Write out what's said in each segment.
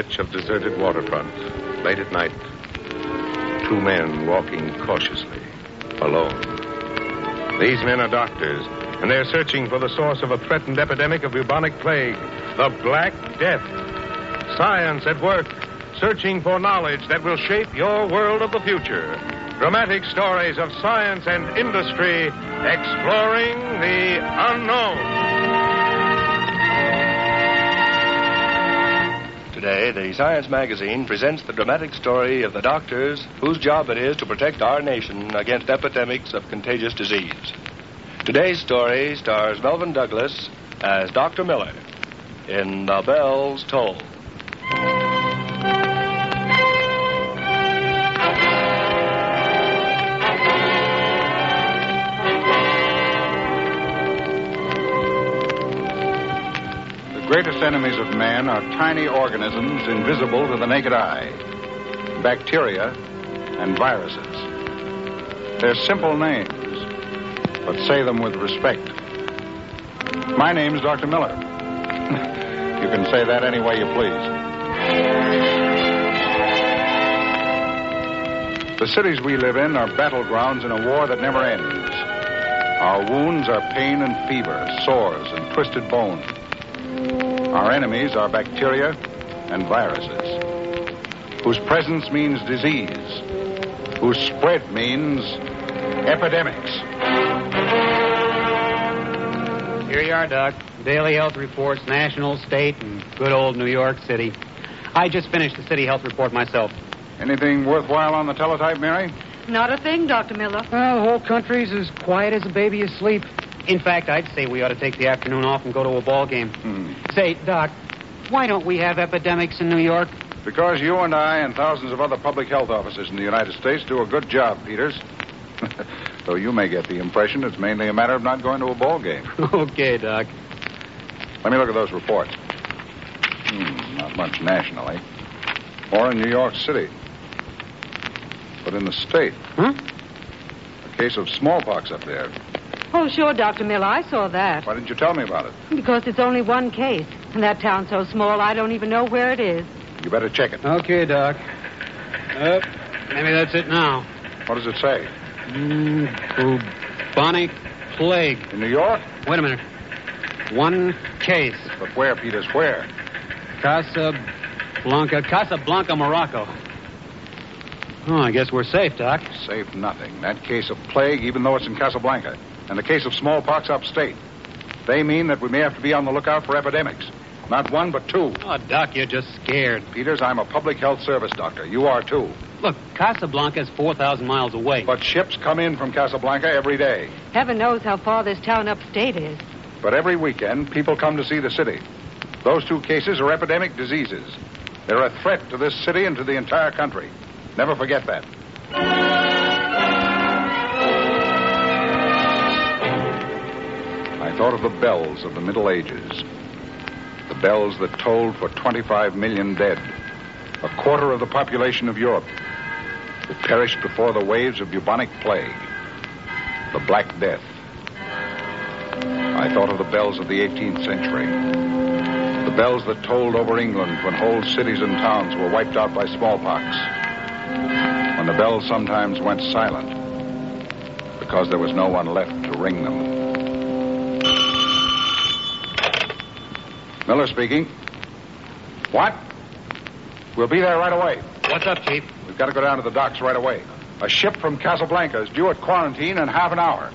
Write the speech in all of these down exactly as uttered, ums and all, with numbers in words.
stretch of deserted waterfront, late at night. Two men walking cautiously, alone. These men are doctors, and they're searching for the source of a threatened epidemic of bubonic plague, the Black Death. Science at work, searching for knowledge that will shape your world of the future. Dramatic stories of science and industry exploring the unknown. Today, the Science Magazine presents the dramatic story of the doctors whose job it is to protect our nation against epidemics of contagious disease. Today's story stars Melvin Douglas as Doctor Miller in The Bells Toll. The greatest enemies of man are tiny organisms invisible to the naked eye. Bacteria and viruses. They're simple names, but say them with respect. My name's Doctor Miller. You can say that any way you please. The cities we live in are battlegrounds in a war that never ends. Our wounds are pain and fever, sores and twisted bones. Our enemies are bacteria and viruses, whose presence means disease, whose spread means epidemics. Here you are, Doc. Daily health reports, national, state, and good old New York City. I just finished the city health report myself. Anything worthwhile on the teletype, Mary? Not a thing, Doctor Miller. Well, the whole country's as quiet as a baby asleep. In fact, I'd say we ought to take the afternoon off and go to a ball game. Hmm. Say, Doc, why don't we have epidemics in New York? Because you and I and thousands of other public health officers in the United States do a good job, Peters. Though you may get the impression it's mainly a matter of not going to a ball game. Okay, Doc. Let me look at those reports. Hmm, not much nationally. Or in New York City. But in the state. Huh? A case of smallpox up there. Oh, sure, Doctor Miller, I saw that. Why didn't you tell me about it? Because it's only one case. And that town's so small, I don't even know where it is. You better check it. Okay, Doc. Uh, maybe that's it now. What does it say? Mm, bubonic plague. In New York? Wait a minute. One case. But where, Peters, where? Casablanca, Casablanca, Morocco. Oh, I guess we're safe, Doc. Safe nothing. That case of plague, even though it's in Casablanca, and the case of smallpox upstate, they mean that we may have to be on the lookout for epidemics. Not one, but two. Oh, Doc, you're just scared. Peters, I'm a public health service doctor. You are, too. Look, Casablanca's four thousand miles away. But ships come in from Casablanca every day. Heaven knows how far this town upstate is. But every weekend, people come to see the city. Those two cases are epidemic diseases. They're a threat to this city and to the entire country. Never forget that. I thought of the bells of the Middle Ages. The bells that tolled for twenty-five million dead. A quarter of the population of Europe that perished before the waves of bubonic plague. The Black Death. I thought of the bells of the eighteenth century. The bells that tolled over England when whole cities and towns were wiped out by smallpox. When the bells sometimes went silent because there was no one left to ring them. Miller speaking. What? We'll be there right away. What's up, Chief? We've got to go down to the docks right away. A ship from Casablanca is due at quarantine in half an hour.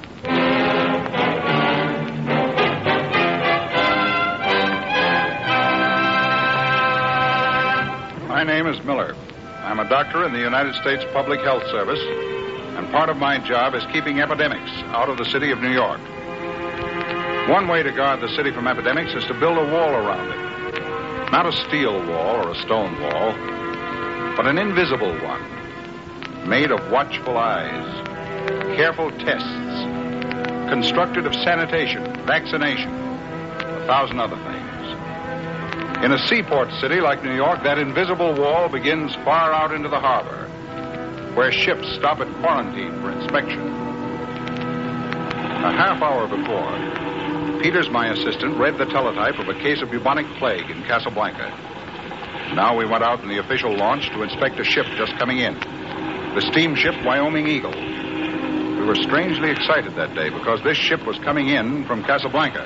My name is Miller. I'm a doctor in the United States Public Health Service, and part of my job is keeping epidemics out of the city of New York. One way to guard the city from epidemics is to build a wall around it. Not a steel wall or a stone wall, but an invisible one, made of watchful eyes, careful tests, constructed of sanitation, vaccination, a thousand other things. In a seaport city like New York, that invisible wall begins far out into the harbor, where ships stop at quarantine for inspection. A half hour before, Peters, my assistant, read the teletype of a case of bubonic plague in Casablanca. Now we went out in the official launch to inspect a ship just coming in. The steamship Wyoming Eagle. We were strangely excited that day because this ship was coming in from Casablanca.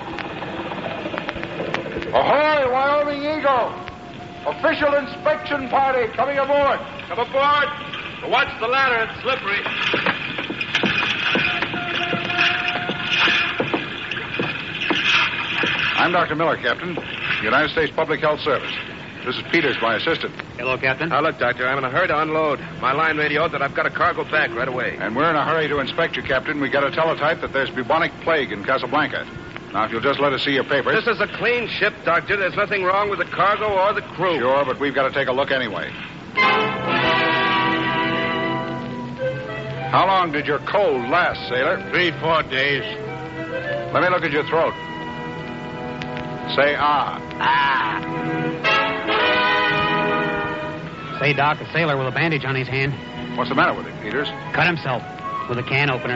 Ahoy, Wyoming Eagle! Official inspection party coming aboard. Come aboard. Watch the ladder. It's slippery. I'm Doctor Miller, Captain. United States Public Health Service. This is Peters, my assistant. Hello, Captain. Now, look, Doctor, I'm in a hurry to unload. My line radioed that I've got a cargo back right away. And we're in a hurry to inspect you, Captain. We got a teletype that there's bubonic plague in Casablanca. Now, if you'll just let us see your papers. This is a clean ship, Doctor. There's nothing wrong with the cargo or the crew. Sure, but we've got to take a look anyway. How long did your cold last, sailor? Three, four days. Let me look at your throat. Say ah. Ah. Say, Doc, a sailor with a bandage on his hand. What's the matter with him, Peters? Cut himself with a can opener.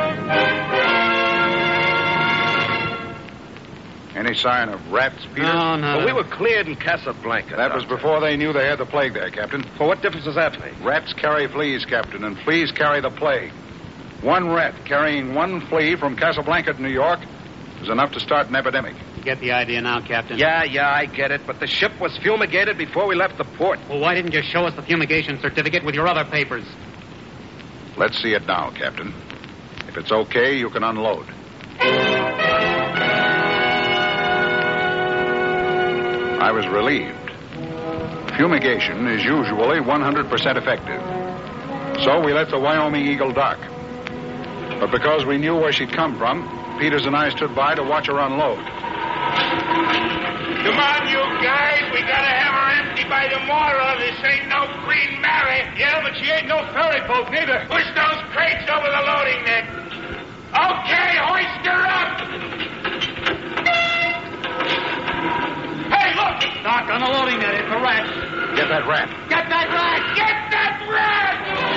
Any sign of rats, Peters? No, no. But we were cleared in Casablanca. That was Doctor. before they knew they had the plague there, Captain. For what difference does that make? Rats carry fleas, Captain, and fleas carry the plague. One rat carrying one flea from Casablanca to New York is enough to start an epidemic. You get the idea now, Captain? Yeah, yeah, I get it. But the ship was fumigated before we left the port. Well, why didn't you show us the fumigation certificate with your other papers? Let's see it now, Captain. If it's okay, you can unload. I was relieved. Fumigation is usually one hundred percent effective. So we let the Wyoming Eagle dock. But because we knew where she'd come from, Peters and I stood by to watch her unload. Come on, you guys. We gotta have her empty by tomorrow. This ain't no Queen Mary. Yeah, but she ain't no ferry boat, neither. Push those crates over the loading net. Okay, hoist her up. Hey, look! Doc, on the loading net, it's a rat. Get that rat. Get that rat! Get that rat!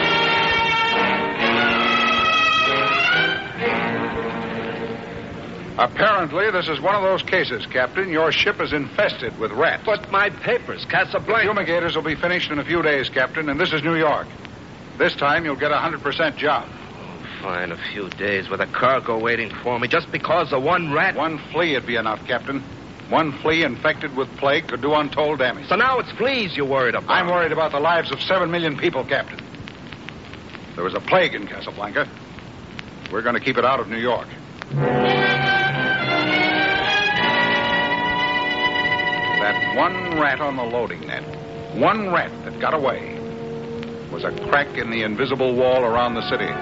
Apparently, this is one of those cases, Captain. Your ship is infested with rats. But my papers, The Casablanca. fumigators will be finished in a few days, Captain, and this is New York. This time, you'll get a one hundred percent job. Fine, a few days with a cargo waiting for me just because of one rat. One flea would be enough, Captain. One flea infected with plague could do untold damage. So now it's fleas you're worried about. I'm worried about the lives of seven million people, Captain. There was a plague in Casablanca. We're going to keep it out of New York. That one rat on the loading net, one rat that got away, was a crack in the invisible wall around the city.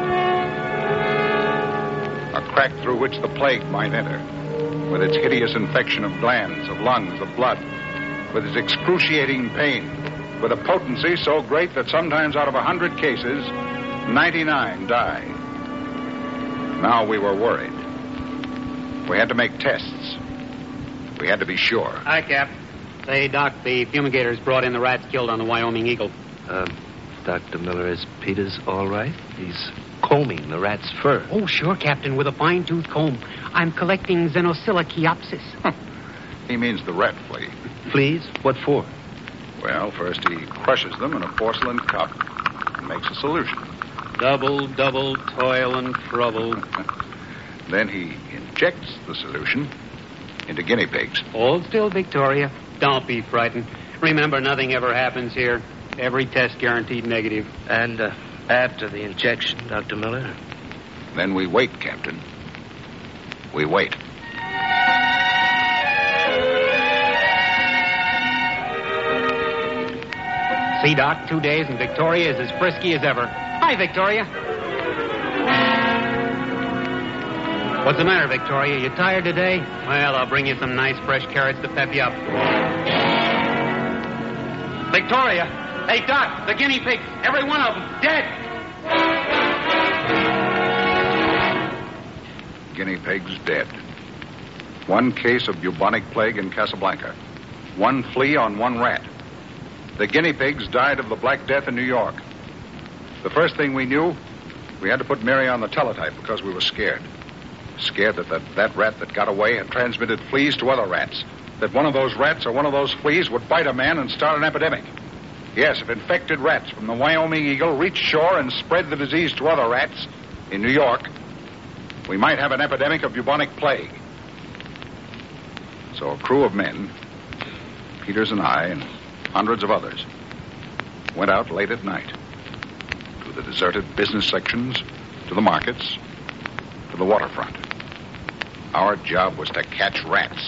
A crack through which the plague might enter, with its hideous infection of glands, of lungs, of blood, with its excruciating pain, with a potency so great that sometimes out of a hundred cases, ninety-nine die. Now we were worried. We had to make tests. We had to be sure. Hi, Cap. Say, Doc, the fumigators brought in the rats killed on the Wyoming Eagle. Um, Doctor Miller, is Peters all right? He's combing the rat's fur. Oh, sure, Captain, with a fine-tooth comb. I'm collecting Xenocilla chiopsis. He means the rat flea. Fleas? What for? Well, first he crushes them in a porcelain cup and makes a solution. Double, double, toil and trouble. Then he injects the solution into guinea pigs. Hold still, Victoria. Don't be frightened. Remember, nothing ever happens here. Every test guaranteed negative. And uh, after the injection, Doctor Miller? Then we wait, Captain. We wait. See, Doc, two days and Victoria is as frisky as ever. Hi, Victoria. What's the matter, Victoria? You tired today? Well, I'll bring you some nice fresh carrots to pep you up. Victoria! Hey, Doc, the guinea pigs, every one of them, dead! Guinea pigs dead. One case of bubonic plague in Casablanca. One flea on one rat. The guinea pigs died of the Black Death in New York. The first thing we knew, we had to put Mary on the teletype because we were scared. Scared that, that that rat that got away had transmitted fleas to other rats. that one of those rats or one of those fleas would bite a man and start an epidemic. Yes, if infected rats from the Wyoming Eagle reached shore and spread the disease to other rats in New York, we might have an epidemic of bubonic plague. So a crew of men, Peters and I, and hundreds of others, went out late at night to the deserted business sections, to the markets, to the waterfront. Our job was to catch rats.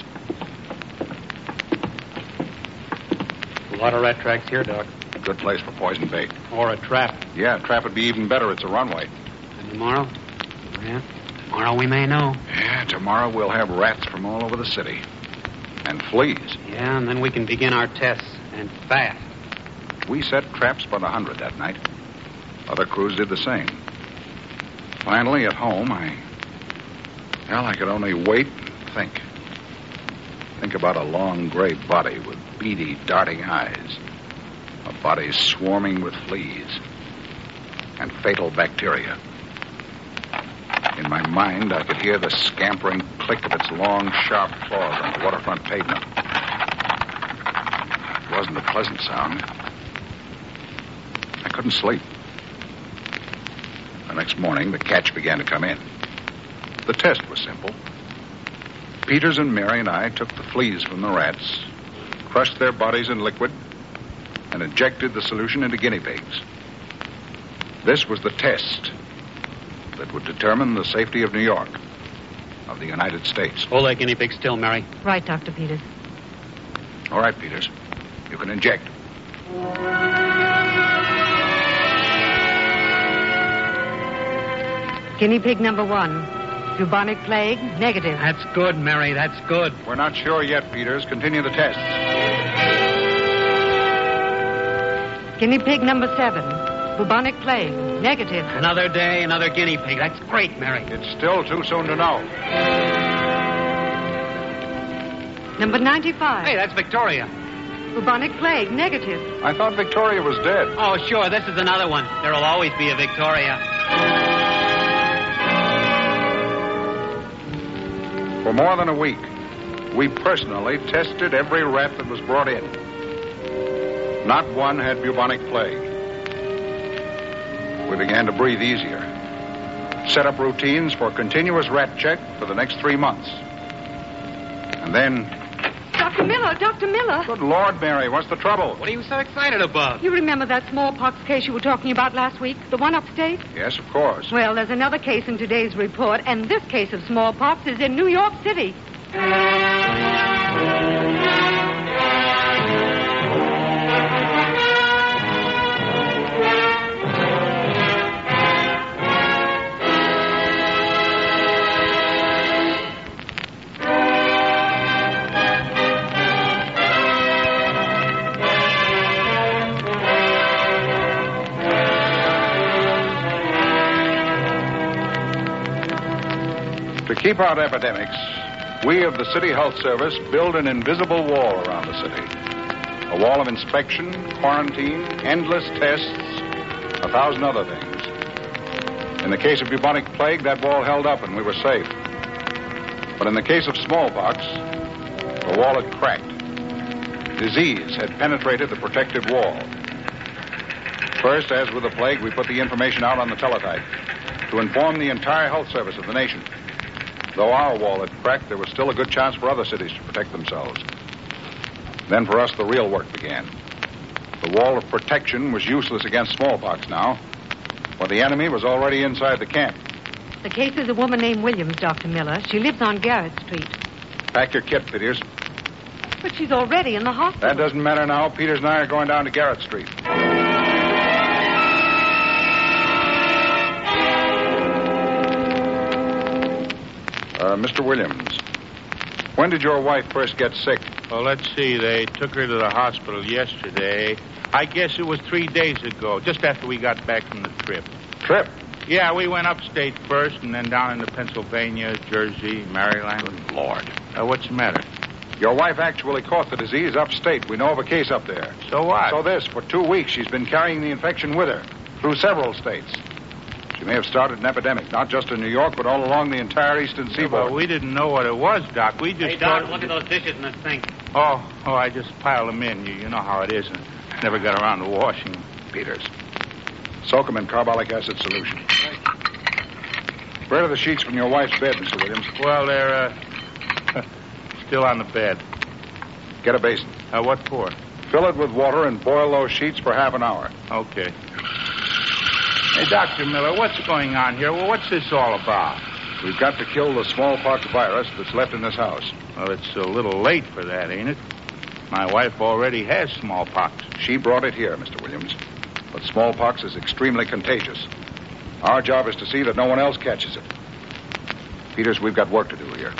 A lot of rat tracks here, Doc. Good place for poison bait. Or a trap. Yeah, trap would be even better. It's a runway. And tomorrow? Yeah, tomorrow we may know. Yeah, tomorrow we'll have rats from all over the city. And fleas. Yeah, and then we can begin our tests. And fast. We set traps by the hundred that night. Other crews did the same. Finally, at home, I... Well, I could only wait and think. Think about a long gray body with beady, darting eyes. A body swarming with fleas. And fatal bacteria. In my mind, I could hear the scampering click of its long, sharp claws on the waterfront pavement. It wasn't a pleasant sound. I couldn't sleep. The next morning, the catch began to come in. The test was simple. Peters and Mary and I took the fleas from the rats, crushed their bodies in liquid, and injected the solution into guinea pigs. This was the test that would determine the safety of New York, of the United States. Hold that guinea pig still, Mary. Right, Doctor Peters. All right, Peters. You can inject. Guinea pig number one. Bubonic plague, negative. That's good, Mary. That's good. We're not sure yet, Peters. Continue the tests. Guinea pig number seven. Bubonic plague, negative. Another day, another guinea pig. That's great, Mary. It's still too soon to know. Number ninety-five. Hey, that's Victoria. Bubonic plague, negative. I thought Victoria was dead. Oh, sure. This is another one. There'll always be a Victoria. For more than a week, we personally tested every rat that was brought in. Not one had bubonic plague. We began to breathe easier. Set up routines for continuous rat check for the next three months. And then... Doctor Miller, Doctor Miller. Good Lord, Mary, what's the trouble? What are you so excited about? You remember that smallpox case you were talking about last week? The one upstate? Yes, of course. Well, there's another case in today's report, and this case of smallpox is in New York City. To keep out epidemics, we of the City Health Service build an invisible wall around the city. A wall of inspection, quarantine, endless tests, a thousand other things. In the case of bubonic plague, that wall held up and we were safe. But in the case of smallpox, the wall had cracked. Disease had penetrated the protective wall. First, as with the plague, we put the information out on the teletype to inform the entire health service of the nation. Though our wall had cracked, there was still a good chance for other cities to protect themselves. Then for us, the real work began. The wall of protection was useless against smallpox now, for the enemy was already inside the camp. The case is a woman named Williams, Doctor Miller. She lives on Garrett Street. Pack your kit, Peters. But she's already in the hospital. That doesn't matter now. Peters and I are going down to Garrett Street. Uh, Mister Williams, when did your wife first get sick? Well, let's see. They took her to the hospital yesterday. I guess it was three days ago, just after we got back from the trip. Trip? Yeah, we went upstate first and then down into Pennsylvania, Jersey, Maryland. Good Lord. Uh, what's the matter? Your wife actually caught the disease upstate. We know of a case up there. So what? So this, for two weeks, she's been carrying the infection with her through several states. She may have started an epidemic, not just in New York, but all along the entire eastern Yeah, seaboard. well, we didn't know what it was, Doc. We just Hey, Doc, thought... look at those dishes in the sink. Oh, oh, I just piled them in. You, you know how it is. And never got around to washing them. Peters, soak them in carbolic acid solution. Where are the sheets from your wife's bed, Mister Williams? Well, they're uh, still on the bed. Get a basin. Uh, what for? Fill it with water and boil those sheets for half an hour. Okay. Hey, Doctor Miller, what's going on here? Well, what's this all about? We've got to kill the smallpox virus that's left in this house. Well, it's a little late for that, ain't it? My wife already has smallpox. She brought it here, Mister Williams. But smallpox is extremely contagious. Our job is to see that no one else catches it. Peters, we've got work to do here.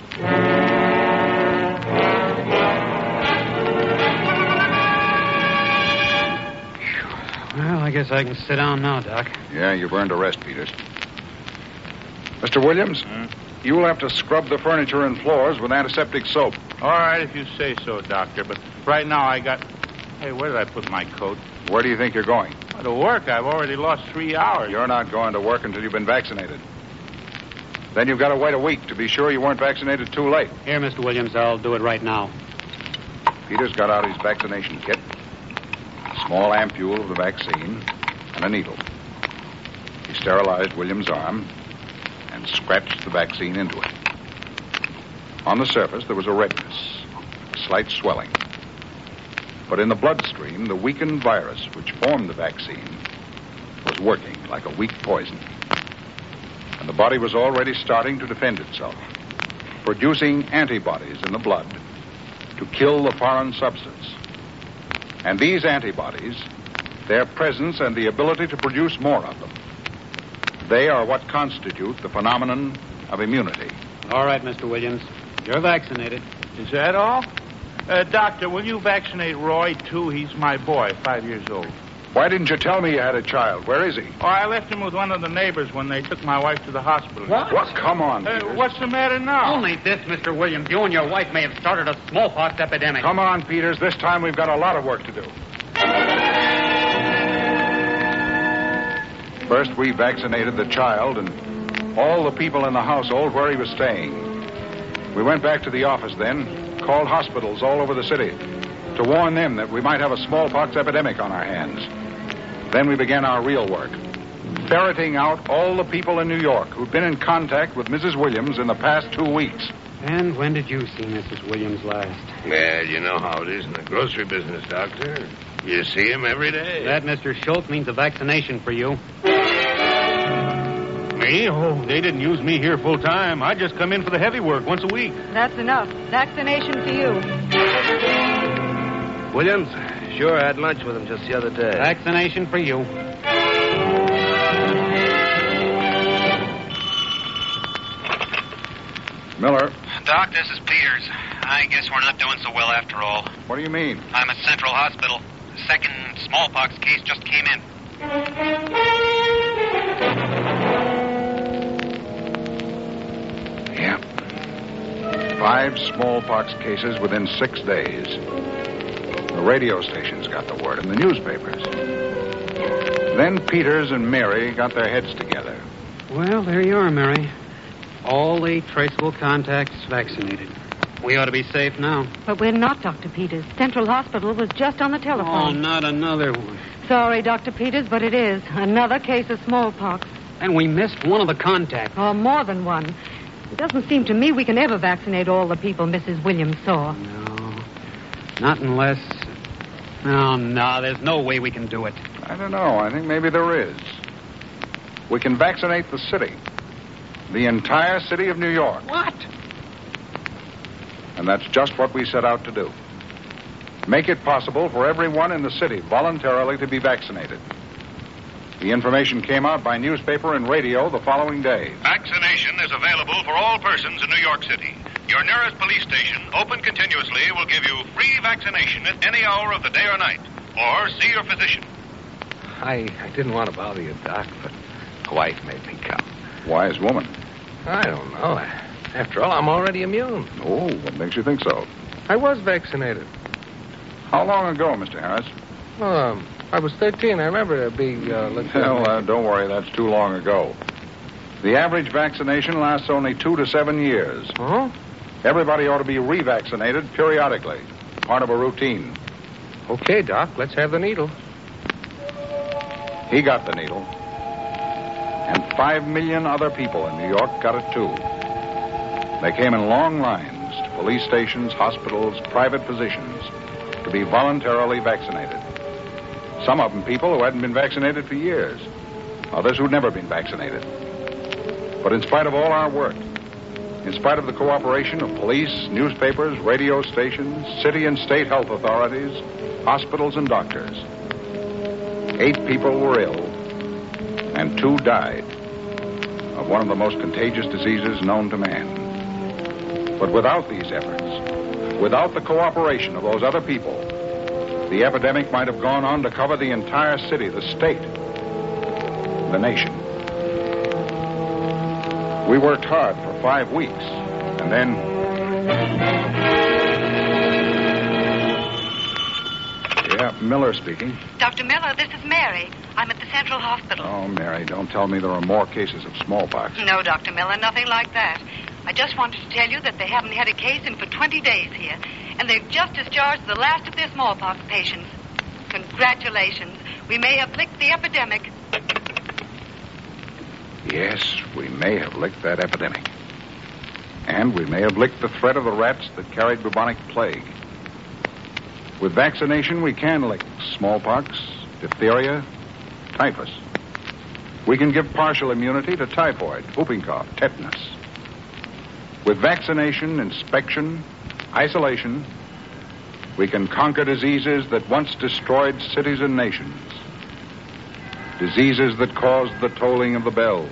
Well, I guess I can sit down now, Doc. Yeah, you've earned a rest, Peters. Mister Williams, Hmm? you'll have to scrub the furniture and floors with antiseptic soap. All right, if you say so, Doctor. But right now I got... Hey, where did I put my coat? Where do you think you're going? Well, to work. I've already lost three hours. You're not going to work until you've been vaccinated. Then you've got to wait a week to be sure you weren't vaccinated too late. Here, Mister Williams, I'll do it right now. Peters got out his vaccination kit, a small ampule of the vaccine, and a needle. He sterilized Williams' arm and scratched the vaccine into it. On the surface, there was a redness, a slight swelling. But in the bloodstream, the weakened virus which formed the vaccine was working like a weak poison. And the body was already starting to defend itself, producing antibodies in the blood to kill the foreign substance. And these antibodies, their presence and the ability to produce more of them, they are what constitute the phenomenon of immunity. All right, Mister Williams. You're vaccinated. Is that all? Uh, doctor, will you vaccinate Roy, too? He's my boy, five years old. Why didn't you tell me you had a child? Where is he? Oh, I left him with one of the neighbors when they took my wife to the hospital. What? What? Come on, Uh, Peters. what's the matter now? Only this, Mister Williams. You and your wife may have started a smallpox epidemic. Come on, Peters. This time we've got a lot of work to do. First, we vaccinated the child and all the people in the household where he was staying. We went back to the office then, called hospitals all over the city to warn them that we might have a smallpox epidemic on our hands. Then we began our real work, ferreting out all the people in New York who'd been in contact with Missus Williams in the past two weeks. And when did you see Missus Williams last? Well, you know how it is in the grocery business, Doctor. You see him every day. That, Mister Schultz, means a vaccination for you. Me? Oh, they didn't use me here full time. I just come in for the heavy work once a week. That's enough. Vaccination for you. Williams, sure had lunch with him just the other day. Vaccination for you. Miller, Doc, this is Peters. I guess we're not doing so well after all. what do you mean? I'm at Central Hospital. The second smallpox case just came in. Yeah. Five smallpox cases within six days. The radio stations got the word and the newspapers. Then Peters and Mary got their heads together. Well, there you are, Mary. All the traceable contacts vaccinated. We ought to be safe now. But we're not, Doctor Peters. Central Hospital was just on the Oh, telephone. not another one. Sorry, Doctor Peters, but it is. Another case of smallpox. And we missed one of the contacts. Or more than one. It doesn't seem to me we can ever vaccinate all the people Missus Williams saw. No. Not unless... No, no, there's no way we can do it. I don't know. I think maybe there is. We can vaccinate the city. The entire city of New York. What? And that's just what we set out to do. Make it possible for everyone in the city voluntarily to be vaccinated. The information came out by newspaper and radio the following day. Vaccination is available for all persons in New York City. Your nearest police station, open continuously, will give you free vaccination at any hour of the day or night. Or see your physician. I, I didn't want to bother you, Doc, but my wife made me come. Wise woman. I don't know. After all, I'm already immune. Oh, what makes you think so? I was vaccinated. How long ago, Mister Harris? Um, I was thirteen. I remember it be, uh, let's see. Well, uh, don't worry, that's too long ago. The average vaccination lasts only two to seven years. Huh? Everybody ought to be revaccinated periodically. part of a routine. Okay, Doc, let's have the needle. He got the needle. And five million other people in New York got it too. They came in long lines to police stations, hospitals, private physicians to be voluntarily vaccinated. Some of them people who hadn't been vaccinated for years. Others who'd never been vaccinated. But in spite of all our work, in spite of the cooperation of police, newspapers, radio stations, city and state health authorities, hospitals and doctors, eight people were ill and two died of one of the most contagious diseases known to man. But without these efforts, without the cooperation of those other people, the epidemic might have gone on to cover the entire city, the state, the nation. We worked hard for five weeks, and then... Yeah, Miller speaking. Doctor Miller, this is Mary. I'm at the Central Hospital. Oh, Mary, don't tell me there are more cases of smallpox. No, Doctor Miller, nothing like that. I just wanted to tell you that they haven't had a case in for twenty days here, and they've just discharged the last of their smallpox patients. Congratulations. We may have licked the epidemic. Yes, we may have licked that epidemic. And we may have licked the threat of the rats that carried bubonic plague. With vaccination, we can lick smallpox, diphtheria, typhus. We can give partial immunity to typhoid, whooping cough, tetanus. With vaccination, inspection, isolation, we can conquer diseases that once destroyed cities and nations. Diseases that caused the tolling of the bells.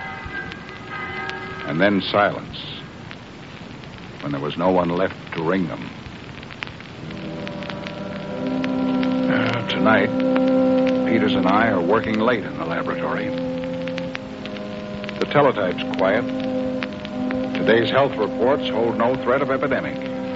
And then silence, when there was no one left to ring them. Uh, tonight, Peters and I are working late in the laboratory. The teletype's quiet. Today's health reports hold no threat of epidemic.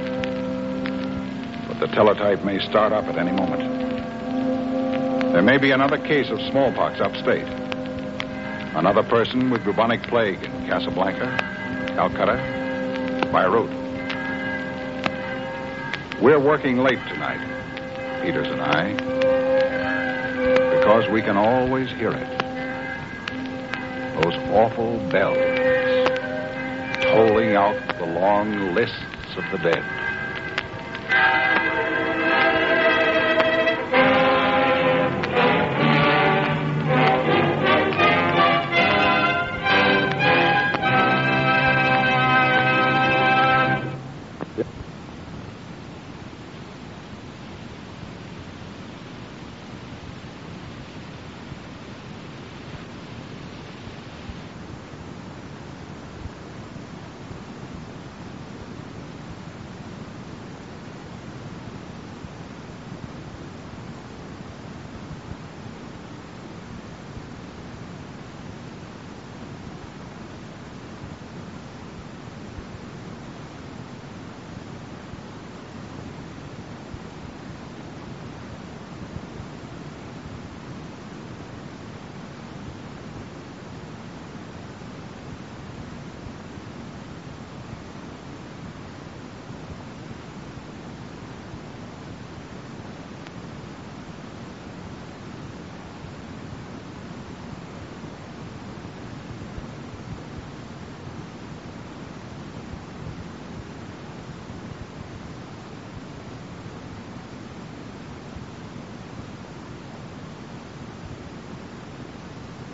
But the teletype may start up at any moment. There may be another case of smallpox upstate. Another person with bubonic plague in Casablanca, Calcutta, Beirut. We're working late tonight, Peters and I, because we can always hear it. Those awful bells tolling out the long lists of the dead.